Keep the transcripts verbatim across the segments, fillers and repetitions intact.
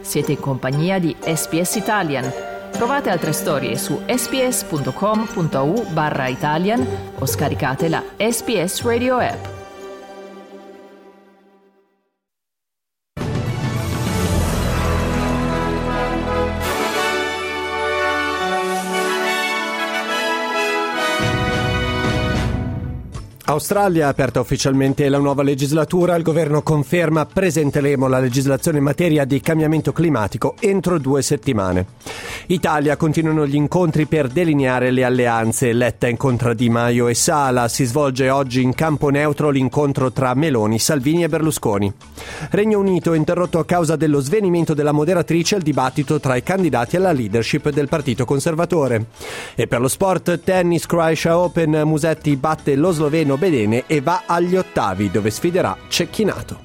Siete in compagnia di S B S Italian. Trovate altre storie su sbs.com.au barra Italian o scaricate la S B S Radio app. Australia ha aperta ufficialmente la nuova legislatura. Il governo conferma: presenteremo la legislazione in materia di cambiamento climatico entro due settimane. Italia, continuano gli incontri per delineare le alleanze. Letta incontra Di Maio e Sala. Si svolge oggi in campo neutro l'incontro tra Meloni, Salvini e Berlusconi. Regno Unito, interrotto a causa dello svenimento della moderatrice il dibattito tra i candidati alla leadership del Partito Conservatore. E per lo sport, tennis, Croatia Open, Musetti batte lo sloveno Bedene e va agli ottavi, dove sfiderà Cecchinato.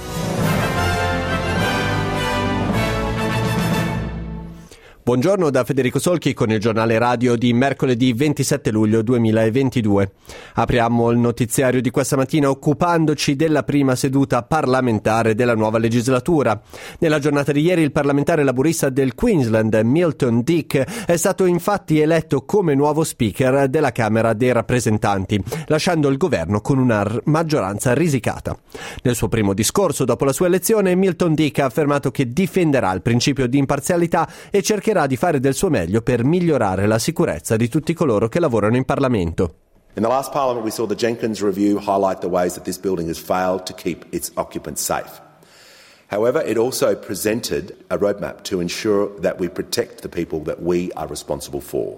Buongiorno da Federico Solchi con il giornale radio di mercoledì ventisette luglio duemilaventidue. Apriamo il notiziario di questa mattina occupandoci della prima seduta parlamentare della nuova legislatura. Nella giornata di ieri il parlamentare laburista del Queensland, Milton Dick, è stato infatti eletto come nuovo speaker della Camera dei Rappresentanti, lasciando il governo con una maggioranza risicata. Nel suo primo discorso dopo la sua elezione, Milton Dick ha affermato che difenderà il principio di imparzialità e cercherà di fare del suo meglio per migliorare la sicurezza di tutti coloro che lavorano in Parlamento. In the last Parliament we saw the Jenkins review highlight the ways that this building has failed to keep its occupants safe. However, it also presented a roadmap to ensure that we protect the people that we are responsible for.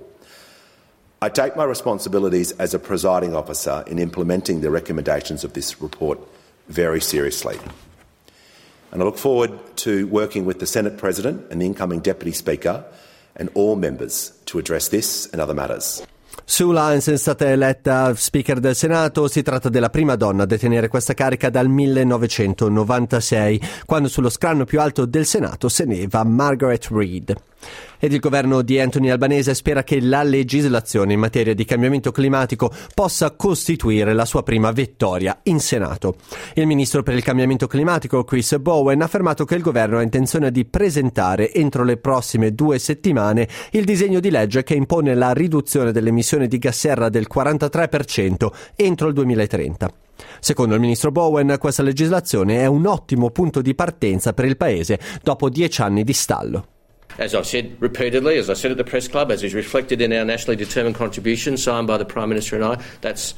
I take my responsibilities as a presiding officer in implementing the recommendations of this report very seriously. And I look forward to working with the Senate President and the incoming Deputy Speaker and all members to address this and other matters. Sue Lines è stata eletta Speaker del Senato. Si tratta della prima donna a detenere questa carica dal millenovecentonovantasei, quando sullo scranno più alto del Senato sedeva Margaret Reid. Ed il governo di Anthony Albanese spera che la legislazione in materia di cambiamento climatico possa costituire la sua prima vittoria in Senato. Il ministro per il cambiamento climatico Chris Bowen ha affermato che il governo ha intenzione di presentare entro le prossime due settimane il disegno di legge che impone la riduzione delle emissioni di gas serra del quarantatré per cento entro il duemilatrenta. Secondo il ministro Bowen, questa legislazione è un ottimo punto di partenza per il paese dopo dieci anni di stallo. As I've said repeatedly, as I said at the press club, as is reflected in our nationally determined contribution signed by the Prime Minister and I, that's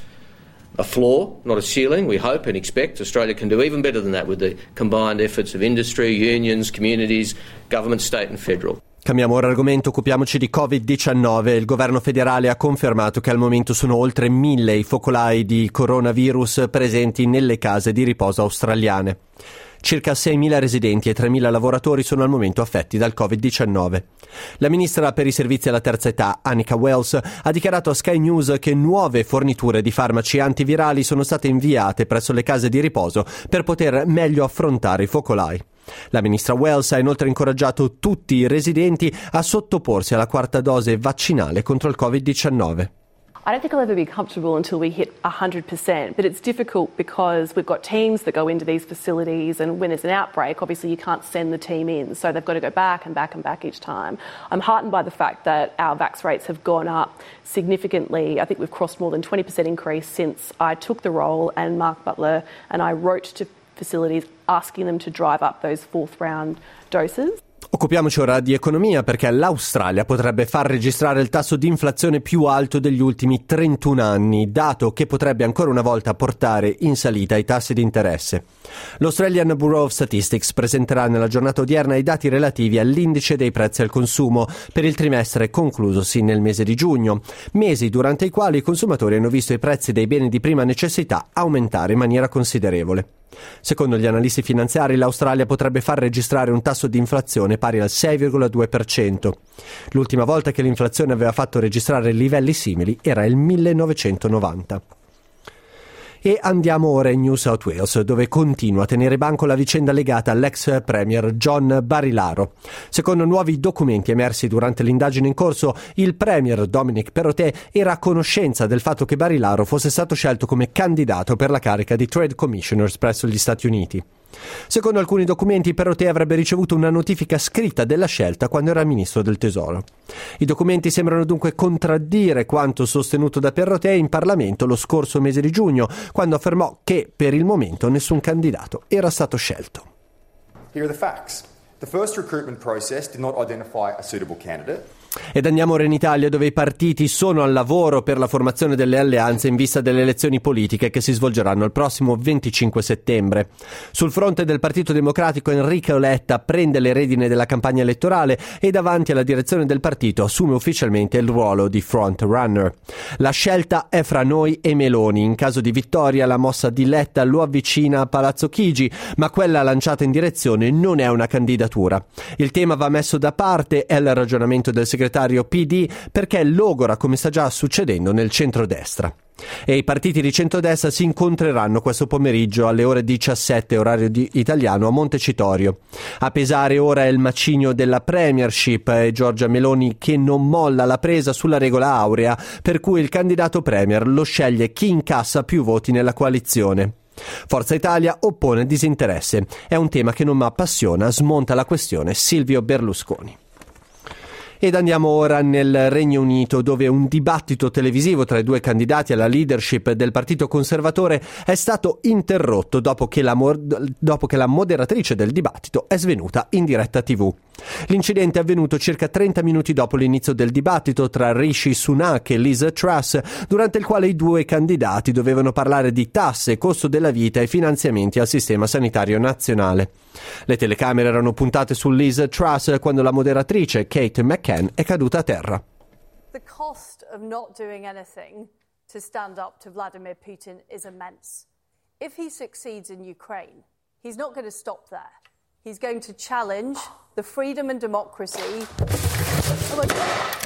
a floor, not a ceiling. We hope and expect Australia can do even better than that with the combined efforts of industry, unions, communities, government, state and federal. Cambiamo ora argomento, occupiamoci di covid diciannove. Il governo federale ha confermato che al momento sono oltre mille i focolai di coronavirus presenti nelle case di riposo australiane. Circa seimila residenti e tremila lavoratori sono al momento affetti dal covid diciannove. La ministra per i servizi alla terza età, Anika Wells, ha dichiarato a Sky News che nuove forniture di farmaci antivirali sono state inviate presso le case di riposo per poter meglio affrontare i focolai. La ministra Wells ha inoltre incoraggiato tutti i residenti a sottoporsi alla quarta dose vaccinale contro il covid diciannove. I don't think I'll ever be comfortable until we hit one hundred percent, but it's difficult because we've got teams that go into these facilities, and when there's an outbreak, obviously you can't send the team in, so they've got to go back and back and back each time. I'm heartened by the fact that our vax rates have gone up significantly. I think we've crossed more than twenty percent increase since I took the role, and Mark Butler and I wrote to facilities asking them to drive up those fourth round doses. Occupiamoci ora di economia, perché l'Australia potrebbe far registrare il tasso di inflazione più alto degli ultimi trentuno anni, dato che potrebbe ancora una volta portare in salita i tassi di interesse. L'Australian Bureau of Statistics presenterà nella giornata odierna i dati relativi all'indice dei prezzi al consumo per il trimestre conclusosi nel mese di giugno, mesi durante i quali i consumatori hanno visto i prezzi dei beni di prima necessità aumentare in maniera considerevole. Secondo gli analisti finanziari, l'Australia potrebbe far registrare un tasso di inflazione pari al sei virgola due per cento. L'ultima volta che l'inflazione aveva fatto registrare livelli simili era il millenovecentonovanta. E andiamo ora in New South Wales, dove continua a tenere banco la vicenda legata all'ex premier John Barilaro. Secondo nuovi documenti emersi durante l'indagine in corso, il premier Dominic Perrottet era a conoscenza del fatto che Barilaro fosse stato scelto come candidato per la carica di Trade Commissioner presso gli Stati Uniti. Secondo alcuni documenti, Perrottet avrebbe ricevuto una notifica scritta della scelta quando era ministro del Tesoro. I documenti sembrano dunque contraddire quanto sostenuto da Perrottet in Parlamento lo scorso mese di giugno, quando affermò che per il momento nessun candidato era stato scelto. Here are the facts. The first recruitment process did not identify a suitable candidate. Ed andiamo ora in Italia, dove i partiti sono al lavoro per la formazione delle alleanze in vista delle elezioni politiche che si svolgeranno il prossimo venticinque settembre. Sul fronte del Partito Democratico, Enrico Letta prende le redine della campagna elettorale e davanti alla direzione del partito assume ufficialmente il ruolo di front runner. La scelta è fra noi e Meloni. In caso di vittoria la mossa di Letta lo avvicina a Palazzo Chigi, ma quella lanciata in direzione non è una candidatura. Il tema va messo da parte, è il ragionamento del segretario P D, perché logora come sta già succedendo nel centrodestra. E i partiti di centrodestra si incontreranno questo pomeriggio alle ore diciassette orario di italiano a Montecitorio. A pesare ora è il macigno della premiership e Giorgia Meloni che non molla la presa sulla regola aurea per cui il candidato premier lo sceglie chi incassa più voti nella coalizione. Forza Italia oppone disinteresse. È un tema che non mi appassiona, smonta la questione Silvio Berlusconi. Ed andiamo ora nel Regno Unito, dove un dibattito televisivo tra i due candidati alla leadership del Partito Conservatore è stato interrotto dopo che la, mo- dopo che la moderatrice del dibattito è svenuta in diretta tivù. L'incidente è avvenuto circa trenta minuti dopo l'inizio del dibattito tra Rishi Sunak e Liz Truss, durante il quale i due candidati dovevano parlare di tasse, costo della vita e finanziamenti al sistema sanitario nazionale. Le telecamere erano puntate su Liz Truss quando la moderatrice Kate McCann è caduta a terra. The cost of not doing anything to stand up to Vladimir Putin is immense. If he succeeds in Ukraine, he's not going to stop there. He's going to challenge the freedom and democracy. Oh my God.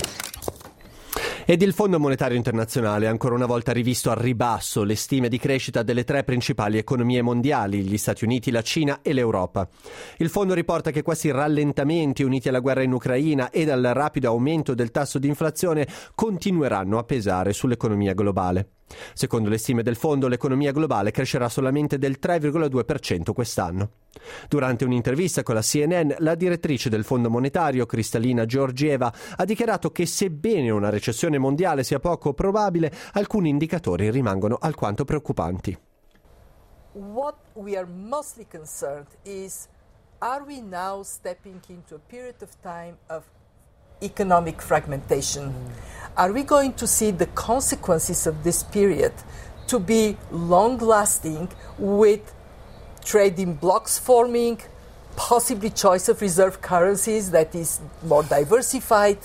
Ed il Fondo Monetario Internazionale ha ancora una volta rivisto al ribasso le stime di crescita delle tre principali economie mondiali, gli Stati Uniti, la Cina e l'Europa. Il fondo riporta che questi rallentamenti, uniti alla guerra in Ucraina ed al rapido aumento del tasso di inflazione, continueranno a pesare sull'economia globale. Secondo le stime del fondo, l'economia globale crescerà solamente del tre virgola due per cento quest'anno. Durante un'intervista con la C N N, la direttrice del Fondo Monetario, Kristalina Georgieva, ha dichiarato che sebbene una recessione mondiale sia poco probabile, alcuni indicatori rimangono alquanto preoccupanti. What we are mostly concerned is, are we now stepping into a period of time of economic fragmentation? Are we going to see the consequences of this period to be long-lasting, with trading blocks forming, possibly choice of reserve currencies that is more diversified?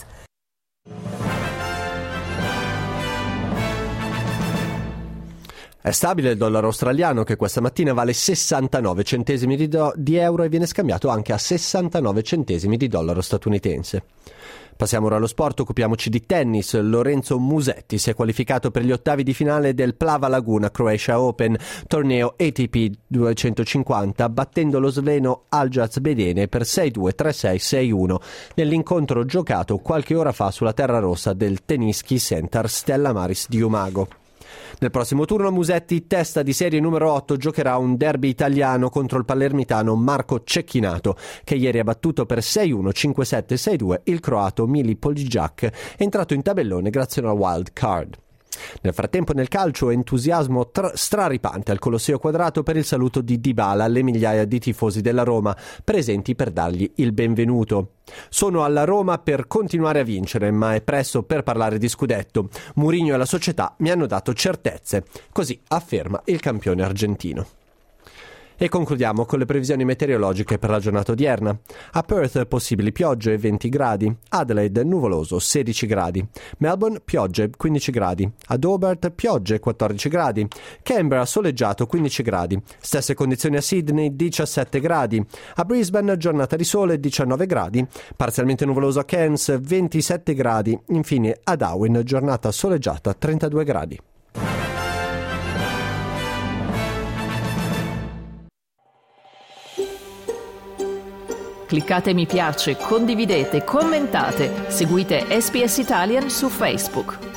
È stabile il dollaro australiano, che questa mattina vale sessantanove centesimi di, do- di euro e viene scambiato anche a sessantanove centesimi di dollaro statunitense. Passiamo ora allo sport, occupiamoci di tennis. Lorenzo Musetti si è qualificato per gli ottavi di finale del Plava Laguna Croatia Open, torneo A T P duecentocinquanta, battendo lo sloveno Aljaz Bedene per sei due, tre sei, sei uno nell'incontro giocato qualche ora fa sulla terra rossa del Teniski Center Stella Maris di Umago. Nel prossimo turno Musetti, testa di serie numero otto, giocherà un derby italiano contro il palermitano Marco Cecchinato, che ieri ha battuto per sei uno, cinque sette, sei due il croato Mili Poljak, entrato in tabellone grazie a una wild card. Nel frattempo nel calcio entusiasmo tra- straripante al Colosseo Quadrato per il saluto di Dybala alle migliaia di tifosi della Roma presenti per dargli il benvenuto. Sono alla Roma per continuare a vincere, ma è presto per parlare di scudetto. Mourinho e la società mi hanno dato certezze, così afferma il campione argentino. E concludiamo con le previsioni meteorologiche per la giornata odierna. A Perth possibili piogge venti gradi, Adelaide nuvoloso sedici gradi, Melbourne piogge quindici gradi, ad Hobart piogge quattordici gradi, Canberra soleggiato quindici gradi, stesse condizioni a Sydney diciassette gradi, a Brisbane giornata di sole diciannove gradi, parzialmente nuvoloso a Cairns ventisette gradi, infine a Darwin giornata soleggiata trentadue gradi. Cliccate mi piace, condividete, commentate, seguite S B S Italian su Facebook.